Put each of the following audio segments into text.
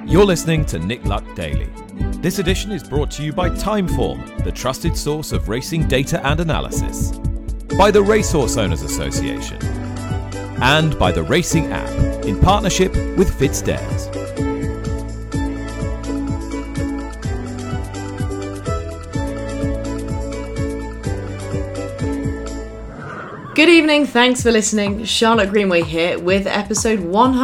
You're listening to Nick Luck Daily. This edition is brought to you by Timeform, the trusted source of racing data and analysis, by the Racehorse Owners Association, and by the Racing App, in partnership with FitzDares. Good evening, thanks for listening. Charlotte Greenway here with episode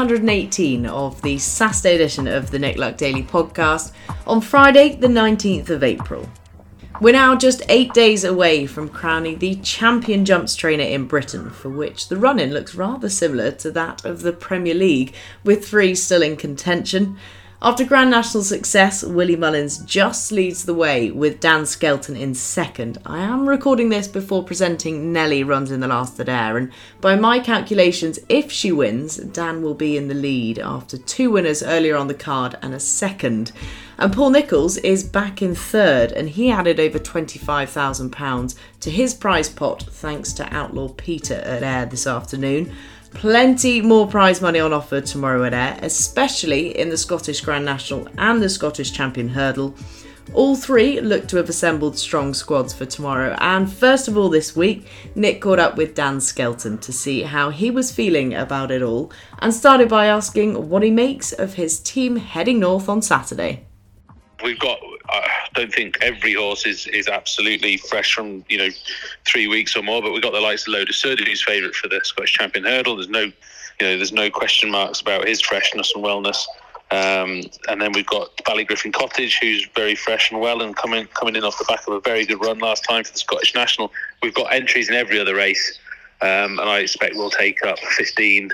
118 of the Saturday edition of the Nick Luck Daily podcast on Friday the 19th of April. We're now just 8 days away from crowning the champion jumps trainer in Britain, for which the run-in looks rather similar to that of the Premier League, with 3 still in contention. After Grand National success, Willie Mullins just leads the way with Dan Skelton in second. I am recording this before presenting Nelly runs in the last at Ayr, and by my calculations, if she wins, Dan will be in the lead after 2 winners earlier on the card and a second. And Paul Nicholls is back in third, and he added over £25,000 to his prize pot thanks to Outlaw Peter at Ayr this afternoon. Plenty more prize money on offer tomorrow at Ayr, especially in the Scottish Grand National and the Scottish Champion Hurdle. All 3 look to have assembled strong squads for tomorrow, and first of all this week, Nick caught up with Dan Skelton to see how he was feeling about it all, and started by asking what he makes of his team heading north on Saturday. We've got, I don't think every horse is absolutely fresh from 3 weeks or more, but we've got the likes of Loda Surdu, who's favourite for the Scottish Champion Hurdle. There's no question marks about his freshness and wellness. And then we've got Ballygriffin Cottage, who's very fresh and well, and coming in off the back of a very good run last time for the Scottish National. We've got entries in every other race, and I expect we'll take up 15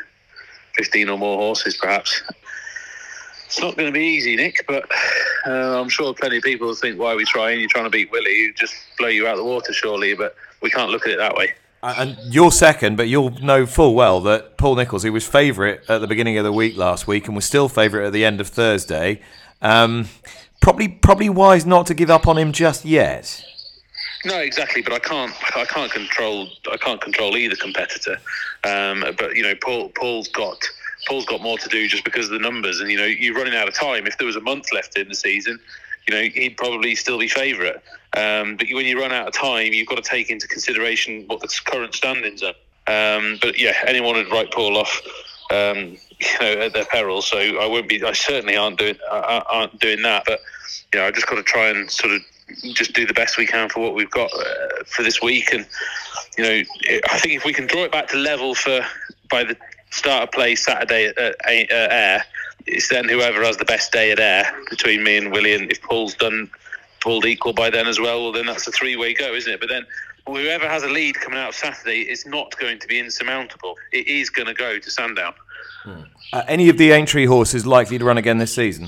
or more horses, perhaps. It's not going to be easy, Nick, but I'm sure plenty of people think, why are we trying? You're trying to beat Willie, he'd just blow you out of the water, surely, but we can't look at it that way. And you're second, but you'll know full well that Paul Nicholls, who was favourite at the beginning of the week last week and was still favourite at the end of Thursday, probably wise not to give up on him just yet. No, exactly, but I can't control either competitor. But Paul's got more to do just because of the numbers, and you're running out of time. If there was a month left in the season, he'd probably still be favourite. But when you run out of time, you've got to take into consideration what the current standings are. But yeah, anyone would write Paul off, at their peril. So I certainly aren't doing that. But I just got to try and sort of just do the best we can for what we've got for this week. And I think if we can draw it back to level by the start of play Saturday at Ayr, it's then whoever has the best day at Ayr between me and Willie, and if Paul's pulled equal by then as well then that's a 3-way go, isn't it? But then whoever has a lead coming out of Saturday is not going to be insurmountable. It is going to go to Sandown. Any of the Aintree horses likely to run again this season?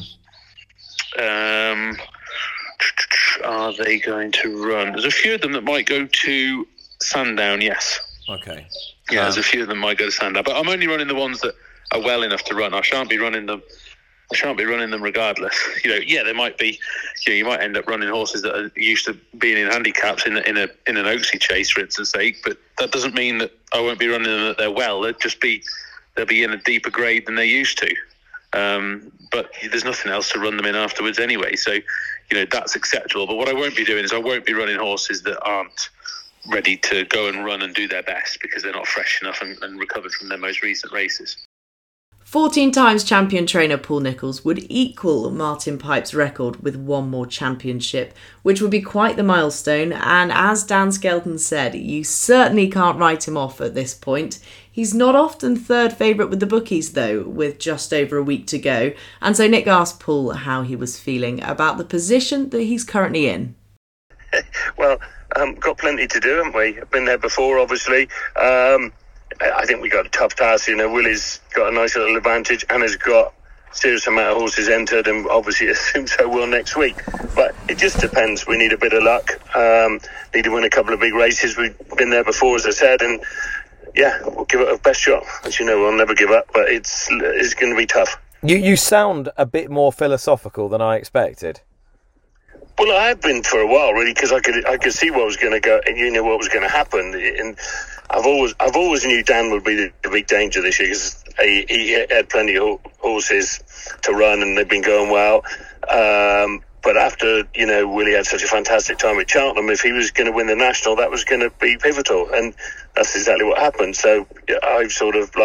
Are they going to run? There's a few of them that might go to Sandown, yes. Okay. Yeah, there's a few of them might go to Sandown, but I'm only running the ones that are well enough to run. I shan't be running them regardless. There might be. You might end up running horses that are used to being in handicaps in an Oaksey chase, for instance' sake. But that doesn't mean that I won't be running them that they're well. They'll be in a deeper grade than they used to. But there's nothing else to run them in afterwards anyway. So that's acceptable. But what I won't be doing is I won't be running horses that aren't ready to go and run and do their best because they're not fresh enough and recovered from their most recent races. 14 times champion trainer Paul Nicholls would equal Martin Pipe's record with one more championship, which would be quite the milestone, and as Dan Skelton said, you certainly can't write him off at this point. He's not often third favourite with the bookies though, with just over a week to go, and so Nick asked Paul how he was feeling about the position that he's currently in. Well, got plenty to do, haven't we? Been there before, obviously. I think we got a tough task. Willie's got a nice little advantage and has got a serious amount of horses entered, and obviously assumes so will next week. But it just depends. We need a bit of luck. Need to win a couple of big races. We've been there before, as I said, and yeah, we'll give it our best shot. As you know, we'll never give up, but it's going to be tough. You sound a bit more philosophical than I expected. Well, I have been for a while, really, because I could see what was going to go, and what was going to happen. And I've always knew Dan would be the big danger this year, because he had plenty of horses to run, and they've been going well. But after, Willie had such a fantastic time at Cheltenham, if he was going to win the National, that was going to be pivotal. And that's exactly what happened. So I've sort of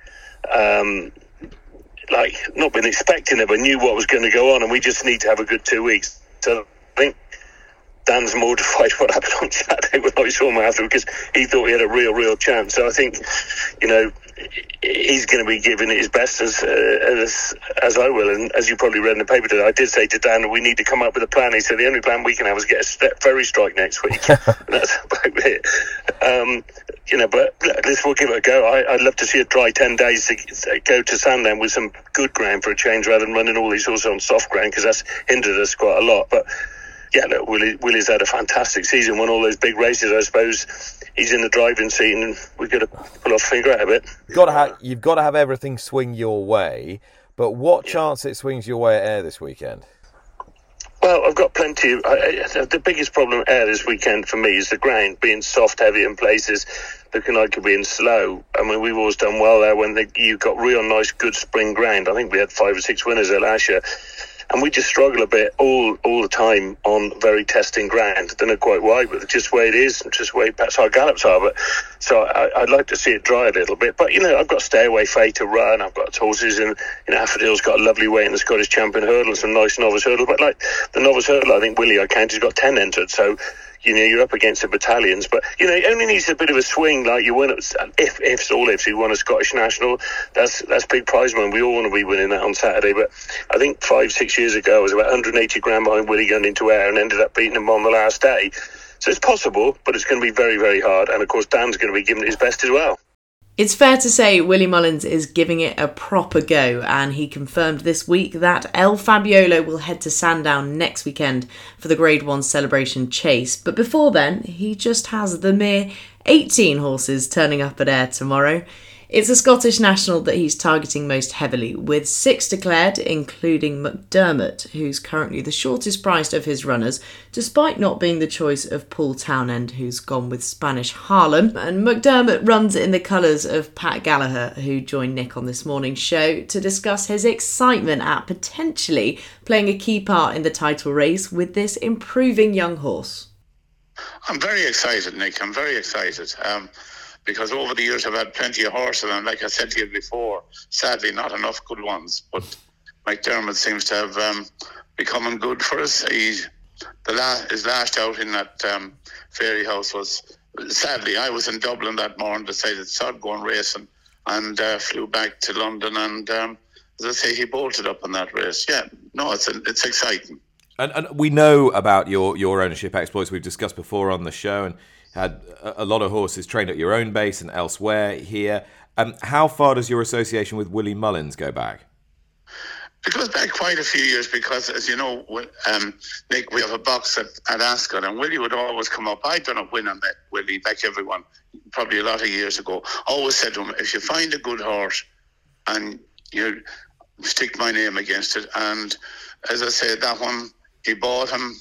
not been expecting it, but knew what was going to go on. And we just need to have a good 2 weeks. So I think Dan's mortified what happened on Saturday when I saw him after, because he thought he had a real chance. So I think, he's going to be giving it his best as I will. And as you probably read in the paper today, I did say to Dan that we need to come up with a plan. He said the only plan we can have is get a ferry strike next week. And that's about it. But we'll give it a go. I'd love to see a dry 10 days to go to Sandown with some good ground for a change, rather than running all these horses on soft ground, because that's hindered us quite a lot. But yeah, look, Willie's had a fantastic season, won all those big races. I suppose he's in the driving seat, and we've got to pull our finger out a bit. You've got to have everything swing your way, but what chance it swings your way at Ayr this weekend? Well, I've got plenty. The biggest problem at Ayr this weekend for me is the ground being soft, heavy in places, looking like it being slow. I mean, we've always done well there when you've got real nice, good spring ground. I think we had 5 or 6 winners there last year. And we just struggle a bit all the time on very testing ground. I don't know quite why, but it's just the way it is, and just the way perhaps our gallops are. But so I'd like to see it dry a little bit. But, I've got Stay Away Fay to run. I've got horses, and Affordale's got a lovely way in the Scottish Champion Hurdle and some nice novice hurdle. But like the novice hurdle, I think Willie, I counted, has got 10 entered. So, you're up against the battalions. But, it only needs a bit of a swing. Like you win, if you won a Scottish National, that's big prize money. We all want to be winning that on Saturday. But I think 5-6 years ago, I was about 180 grand behind Willie going into Ayr and ended up beating him on the last day. So it's possible, but it's going to be very, very hard. And of course, Dan's going to be giving it his best as well. It's fair to say Willie Mullins is giving it a proper go, and he confirmed this week that El Fabiolo will head to Sandown next weekend for the Grade 1 Celebration Chase. But before then, he just has the mere 18 horses turning up at Ayr tomorrow. It's a Scottish National that he's targeting most heavily, with 6 declared, including McDermott, who's currently the shortest priced of his runners, despite not being the choice of Paul Townend, who's gone with Spanish Harlem. And McDermott runs in the colours of Pat Gallagher, who joined Nick on this morning's show to discuss his excitement at potentially playing a key part in the title race with this improving young horse. I'm very excited, Nick. I'm very excited. Because over the years I've had plenty of horses, and like I said to you before, sadly not enough good ones. But McDermott seems to have become good for us. His last outing at Fairy House was, sadly, I was in Dublin that morning, decided to start going racing, and flew back to London, and as I say, he bolted up in that race. Yeah, no, it's exciting. And we know about your ownership exploits. We've discussed before on the show, and had a lot of horses trained at your own base and elsewhere here. How far does your association with Willie Mullins go back? It goes back quite a few years, because, as you know, Nick, we have a box at Ascot, and Willie would always come up. I'd done a win on that, Willie, like everyone, probably a lot of years ago. Always said to him, if you find a good horse, and you stick my name against it. And as I say, that one, he bought him.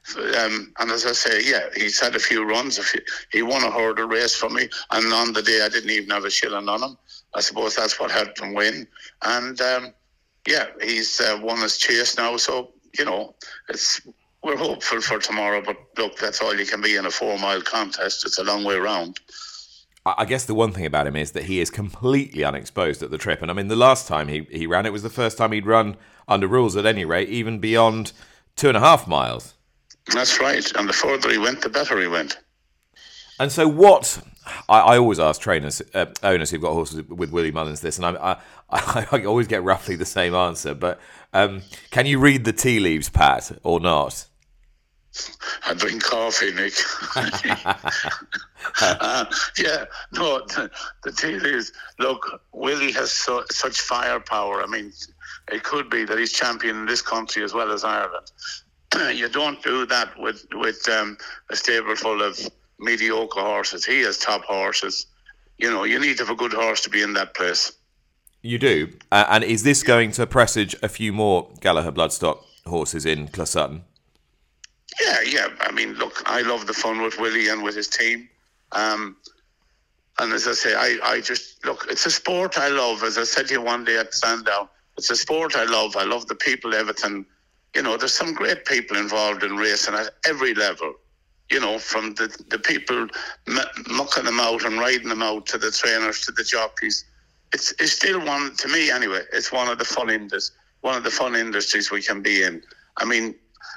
And as I say, yeah, he's had a few runs. He won a hurdle race for me, and on the day I didn't even have a shilling on him. I suppose that's what helped him win. And he's won his chase now. So we're hopeful for tomorrow. But look, that's all you can be in a 4-mile contest. It's a long way round. I guess the one thing about him is that he is completely unexposed at the trip. And I mean, the last time he ran, it was the first time he'd run under rules at any rate, even beyond 2.5 miles. That's right, and the further he went, the better he went. And so what, I always ask trainers, owners who've got horses with Willie Mullins this, and I always get roughly the same answer, but can you read the tea leaves, Pat, or not? I drink coffee, Nick. The tea leaves. Look, Willie has such firepower. I mean, it could be that he's champion in this country as well as Ireland. You don't do that with a stable full of mediocre horses. He has top horses. You need to have a good horse to be in that place. You do. And is this going to presage a few more Gallagher Bloodstock horses in Clasutton? Yeah. I mean, look, I love the fun with Willie and with his team. And as I say, I just, look, it's a sport I love. As I said to you one day at Sandown, it's a sport I love. I love the people, everything. You know, there's some great people involved in racing at every level. You know, from the people mucking them out and riding them out to the trainers, to the jockeys. It's still one, to me anyway, it's one of the fun industries we can be in. I mean,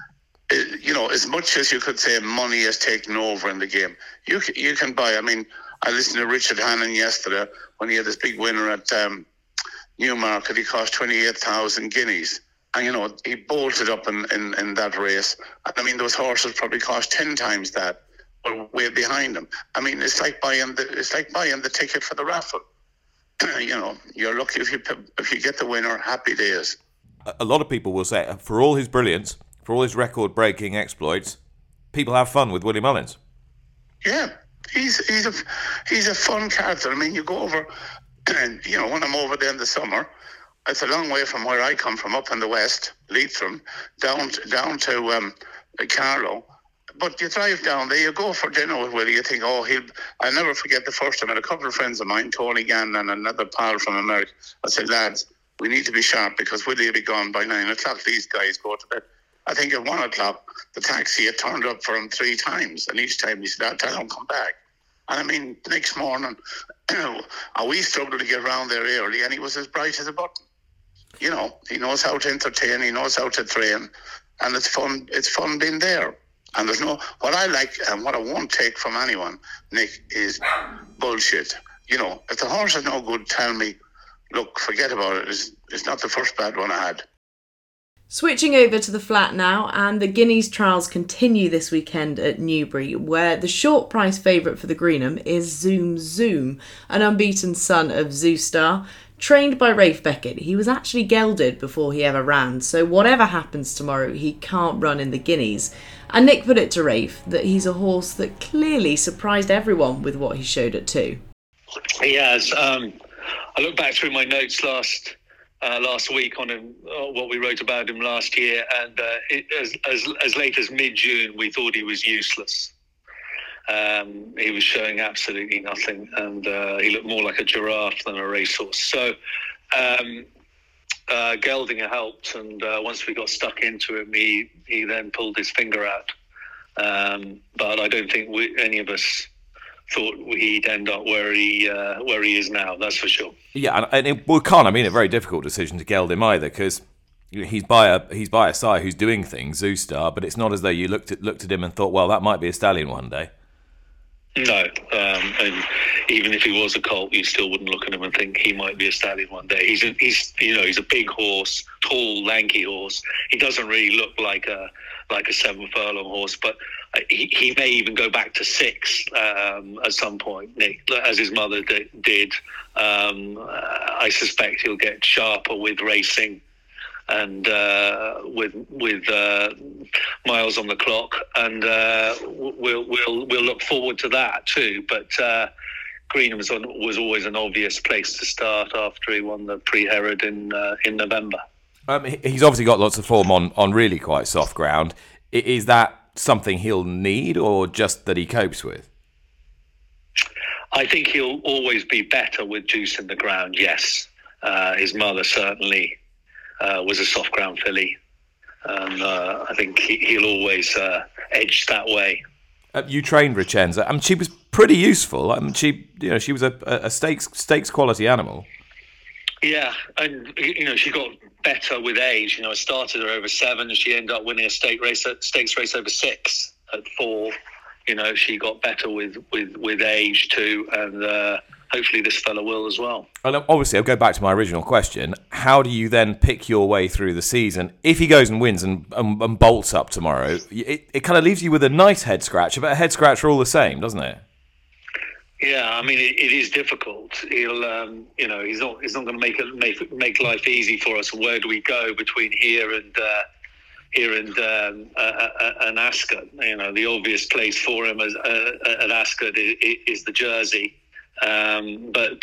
you know, as much as you could say money has taken over in the game, you can buy. I mean, I listened to Richard Hannon yesterday when he had this big winner at Newmarket. He cost 28,000 guineas. And, you know, he bolted up in that race. I mean, those horses probably cost 10 times that, or way behind him. I mean, it's like buying the ticket for the raffle. You know, you're lucky if you get the winner. Happy days. A lot of people will say, for all his brilliance, for all his record-breaking exploits, people have fun with Willie Mullins. Yeah, he's a fun character. I mean, you go over, and you know, when I'm over there in the summer, it's a long way from where I come from, up in the west, Leitrim, down to Carlow. But you drive down there, you go for dinner with Willie, you think, I'll never forget the first time. I had a couple of friends of mine, Tony Gann and another pal from America. I said, lads, we need to be sharp because Willie will be gone by 9 o'clock. These guys go to bed. I think at 1 o'clock, the taxi had turned up for him 3 times. And each time he said, I don't come back. And I mean, next morning, we struggled to get around there early, and he was as bright as a button. You know, he knows how to entertain, he knows how to train, and it's fun. It's fun being there. And what I like and what I won't take from anyone, Nick, is bullshit. You know, if the horse is no good, tell me, look, forget about it. It's not the first bad one I had. Switching over to the flat now, and the Guineas trials continue this weekend at Newbury, where the short price favourite for the Greenham is Zoom Zoom, an unbeaten son of Zoustar. Trained by Rafe Beckett, he was actually gelded before he ever ran, so whatever happens tomorrow, he can't run in the Guineas. And Nick put it to Rafe that he's a horse that clearly surprised everyone with what he showed at 2. He has. I looked back through my notes last week on him, what we wrote about him last year, and as late as mid-June, we thought he was useless. He was showing absolutely nothing, and he looked more like a giraffe than a racehorse. So Geldinger helped, and once we got stuck into him, he then pulled his finger out. But I don't think any of us thought he'd end up where he is now. That's for sure. Yeah, and it can't. I mean, a very difficult decision to geld him either, because he's by a sire who's doing things, Zoustar, but it's not as though you looked at him and thought, well, that might be a stallion one day. No, and even if he was a colt, you still wouldn't look at him and think he might be a stallion one day. He's a big horse, tall, lanky horse. He doesn't really look like a 7 furlong horse, but he may even go back to 6 at some point, Nick, as his mother did. I suspect he'll get sharper with racing and with miles on the clock, and we'll look forward to that too. But Greenham was always an obvious place to start after he won the Prix Herod in November. He's obviously got lots of form on really quite soft ground. Is that something he'll need, or just that he copes with? I think he'll always be better with juice in the ground. Yes, his mother certainly was a soft ground filly, and I think he'll always edge that way. You trained Richenza. She was pretty useful. She was a stakes quality animal. Yeah, and she got better with age. I started her over 7, and she ended up winning a stakes race over 6 at 4. She got better with age too, and hopefully this fella will as well. And obviously, I'll go back to my original question. How do you then pick your way through the season? If he goes and wins and bolts up tomorrow, it kind of leaves you with a nice head scratcher, but a head scratcher all the same, doesn't it? Yeah, I mean, it is difficult. He'll, he's not going to make life easy for us. Where do we go between here and Ascot? The obvious place for him at Ascot is the Jersey. But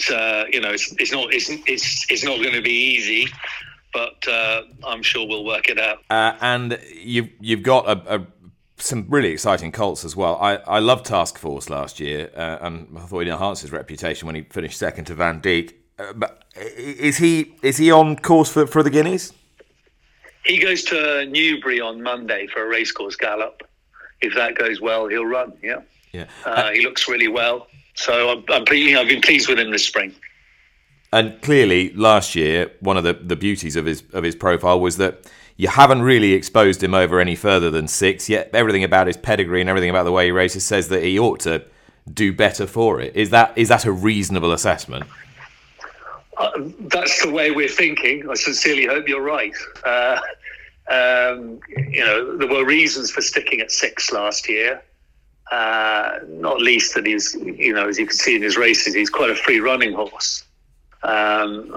it's not going to be easy, but I'm sure we'll work it out. And you've got a some really exciting colts as well. I loved Task Force last year, and I thought he'd enhanced his reputation when he finished second to Van Dijk. But is he on course for the Guineas? He goes to Newbury on Monday for a racecourse gallop. If that goes well, he'll run. Yeah. He looks really well, so I've been pleased with him this spring. And clearly, last year, one of the beauties of his profile was that you haven't really exposed him over any further than 6. Yet everything about his pedigree and everything about the way he races says that he ought to do better for it. Is that a reasonable assessment? That's the way we're thinking. I sincerely hope you're right. There were reasons for sticking at 6 last year. Not least that he's, as you can see in his races, he's quite a free running horse. And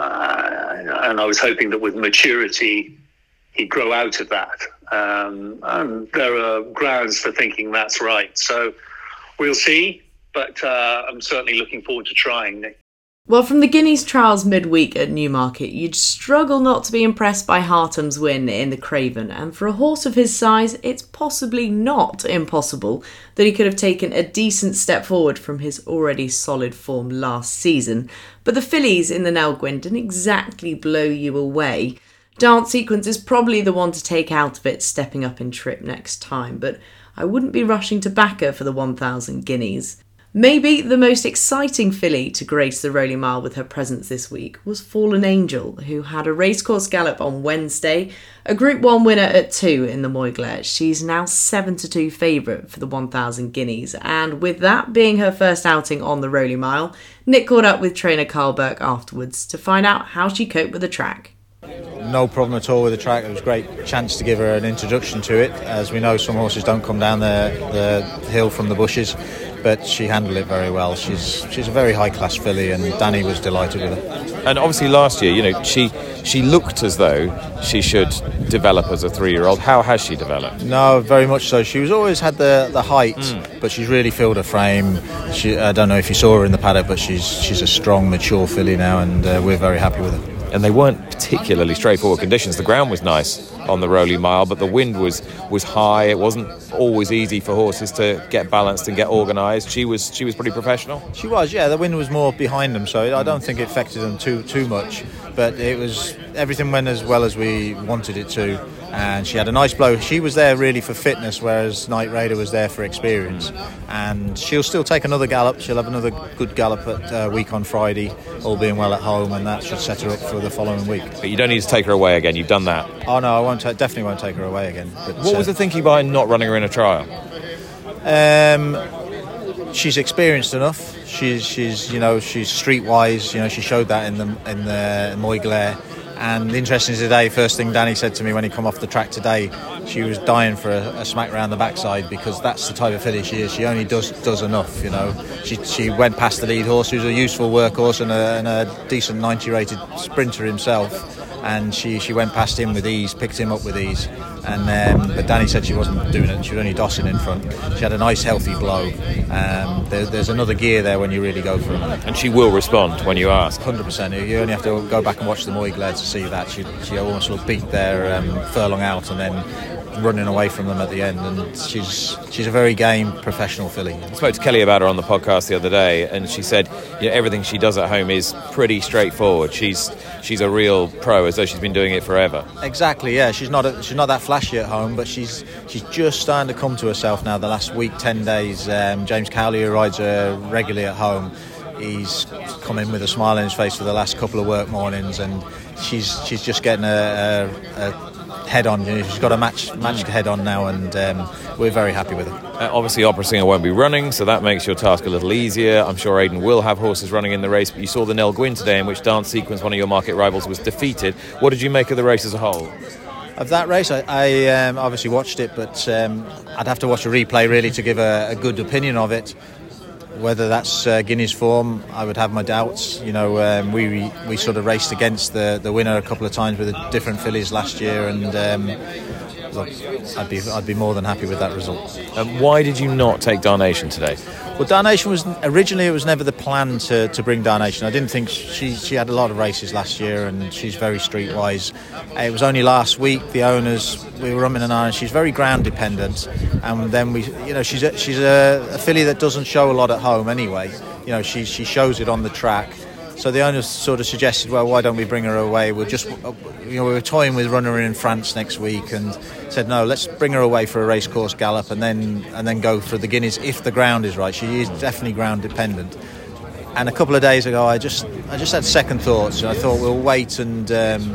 I was hoping that with maturity, he'd grow out of that. And there are grounds for thinking that's right. So we'll see, but I'm certainly looking forward to trying, Nick. Well, from the Guineas trials midweek at Newmarket, you'd struggle not to be impressed by Hartem's win in the Craven, and for a horse of his size, it's possibly not impossible that he could have taken a decent step forward from his already solid form last season. But the fillies in the Nell Gwyn didn't exactly blow you away. Dance Sequence is probably the one to take out of it, stepping up in trip next time, but I wouldn't be rushing to back her for the 1,000 guineas. Maybe the most exciting filly to grace the Rolling Mile with her presence this week was Fallen Angel, who had a racecourse gallop on Wednesday, a Group 1 winner at 2 in the Moyglare. She's now 7-2 favourite for the 1,000 guineas, and with that being her first outing on the Rolling Mile, Nick caught up with trainer Carl Burke afterwards to find out how she coped with the track. No problem at all with the track. It was a great chance to give her an introduction to it. As we know, some horses don't come down the hill from the bushes, but she handled it very well. She's a very high-class filly, and Danny was delighted with her. And obviously last year, she looked as though she should develop as a 3-year-old. How has she developed? No, very much so. She was always had the height, but she's really filled her frame. I don't know if you saw her in the paddock, but she's a strong, mature filly now, and we're very happy with her. And they weren't particularly straightforward conditions. The ground was nice on the Rolling Mile, but the wind was high. It wasn't always easy for horses to get balanced and get organised. She was pretty professional. She was, yeah. The wind was more behind them, so I don't think it affected them too much. But everything went as well as we wanted it to, and she had a nice blow. She was there really for fitness, whereas Night Raider was there for experience. And she'll still take another gallop. She'll have another good gallop at week on Friday, all being well at home, and that should set her up for the following week. But you don't need to take her away again. You've done that. Oh no, I definitely won't take her away again. But, what was the thinking behind not running her in a trial? She's experienced enough. She's streetwise. She showed that in the Moyglare. And interesting today, first thing Danny said to me when he come off the track today, she was dying for a smack round the backside, because that's the type of filly she is. She only does enough. She went past the lead horse, who's a useful workhorse and a decent 90 rated sprinter himself. And she went past him with ease, picked him up with ease. But Danny said she wasn't doing it. She was only dossing in front. She had a nice healthy blow. There's another gear there when you really go for her. And she will respond when you ask. 100%. You only have to go back and watch the Moyglare to see that. She almost looked beat their furlong out and then running away from them at the end, and she's a very game professional filly. I spoke to Kelly about her on the podcast the other day, and she said everything she does at home is pretty straightforward. She's a real pro, as though she's been doing it forever. Exactly, yeah. She's not that flashy at home, but she's just starting to come to herself now. The last week, 10 days, James Cowley, who rides her regularly at home, he's come in with a smile on his face for the last couple of work mornings, and she's just getting a head on. She's got a match head on now, and we're very happy with her. Obviously Opera Singer won't be running, so that makes your task a little easier. I'm sure Aidan will have horses running in the race, but you saw the Nell Gwyn today, in which Dance Sequence, one of your market rivals, was defeated. What did you make of the race as a whole? Of that race, I obviously watched it, but I'd have to watch a replay really to give a good opinion of it. Whether that's Guineas form, I would have my doubts. We sort of raced against the winner a couple of times with different fillies last year, and look, I'd be more than happy with that result. Why did you not take Darnation today? Well, Darnation was originally, it was never the plan to bring Darnation. I didn't think she had a lot of races last year, and she's very streetwise. It was only last week the owners, we were umming and ahhing. She's very ground dependent, and then she's a filly that doesn't show a lot at home anyway. She shows it on the track. So the owners sort of suggested, well, why don't we bring her away? We were toying with running her in France next week, and said, no, let's bring her away for a racecourse gallop, and then go for the Guineas if the ground is right. She is definitely ground dependent. And a couple of days ago, I just had second thoughts. I thought we'll wait and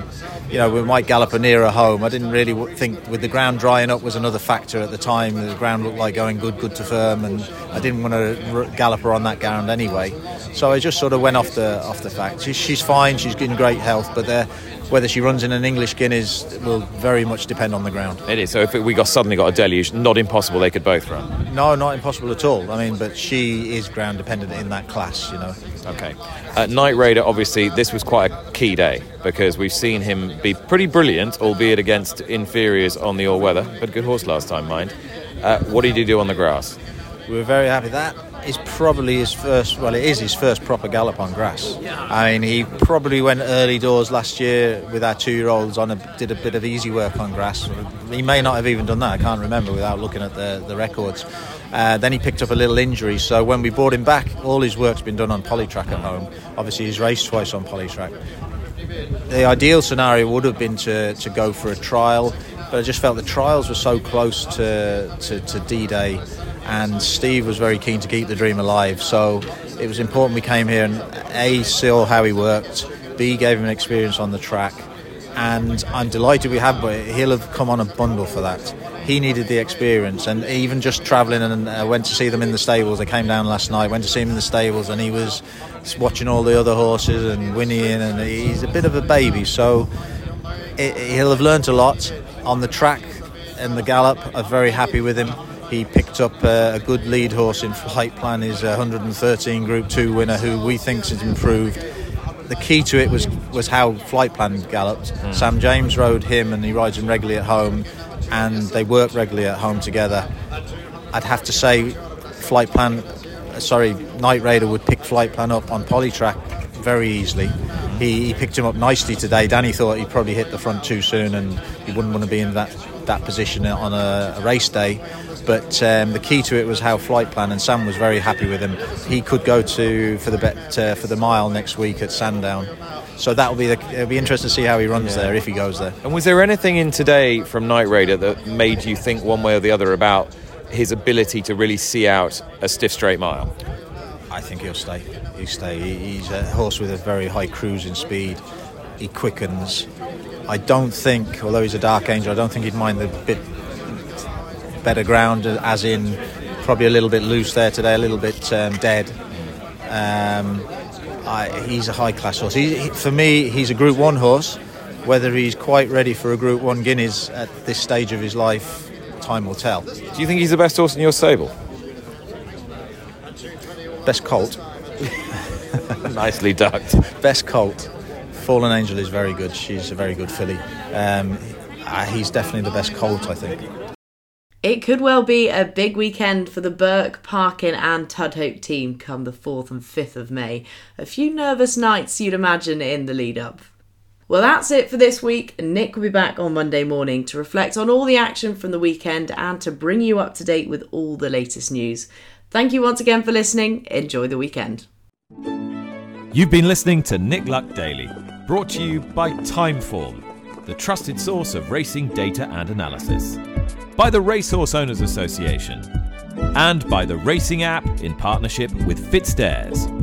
we might gallop her nearer home. I didn't really think, with the ground drying up was another factor at the time. The ground looked like going good to firm, and I didn't want to gallop her on that ground anyway. So I just sort of went off the fact. She's fine. She's in great health, but whether she runs in an English Guineas will very much depend on the ground. It is. So if we suddenly got a deluge, not impossible they could both run? No, not impossible at all. But she is ground dependent in that class, Okay. Night Raider, obviously, this was quite a key day because we've seen him be pretty brilliant, albeit against inferiors on the all-weather, but good horse last time, mind. What did he do on the grass? We were very happy. That is probably his first proper gallop on grass. He probably went early doors last year with our 2-year-olds did a bit of easy work on grass. He may not have even done that, I can't remember without looking at the records. Then he picked up a little injury, so when we brought him back, all his work's been done on Polytrack at home. Obviously he's raced twice on Polytrack. The ideal scenario would have been to go for a trial, but I just felt the trials were so close to D-Day, and Steve was very keen to keep the dream alive, so it was important we came here and A, saw how he worked, B, gave him an experience on the track, and I'm delighted we have, but he'll have come on a bundle for that. He needed the experience, and even just travelling, and went to see them in the stables. They came down last night, went to see him in the stables, and he was watching all the other horses and whinnying, and he's a bit of a baby, so he'll have learnt a lot on the track and the gallop. I'm very happy with him. He picked up a good lead horse in Flight Plan, his 113 Group 2 winner, who we think has improved. The key to it was how Flight Plan galloped. Sam James rode him, and he rides him regularly at home, and they work regularly at home together. I'd have to say Night Raider would pick Flight Plan up on Polytrack very easily. He picked him up nicely today. Danny thought he'd probably hit the front too soon, and he wouldn't want to be in that position on a race day. But the key to it was how Flight Plan, and Sam was very happy with him. He could go for the mile next week at Sandown. So it'll be interesting to see how he runs there, if he goes there. And was there anything in today from Night Raider that made you think one way or the other about his ability to really see out a stiff straight mile? I think he'll stay. He's a horse with a very high cruising speed. He quickens. I don't think, although he's a Dark Angel, I don't think he'd mind the bit better ground, as in probably a little bit loose there today, a little bit dead. He's a high class horse. For me, he's a Group 1 horse. Whether he's quite ready for a Group 1 Guineas at this stage of his life, time will tell. Do you think he's the best horse in your stable? Best colt. Nicely ducked. Best colt. Fallen Angel is very good. She's a very good filly. He's definitely the best colt, I think. It could well be a big weekend for the Burke, Parkin and Tudhope team come the 4th and 5th of May. A few nervous nights, you'd imagine, in the lead-up. Well, that's it for this week. Nick will be back on Monday morning to reflect on all the action from the weekend and to bring you up to date with all the latest news. Thank you once again for listening. Enjoy the weekend. You've been listening to Nick Luck Daily, brought to you by Timeform, the trusted source of racing data and analysis, by the Racehorse Owners Association, and by the Racing app in partnership with FitzDares.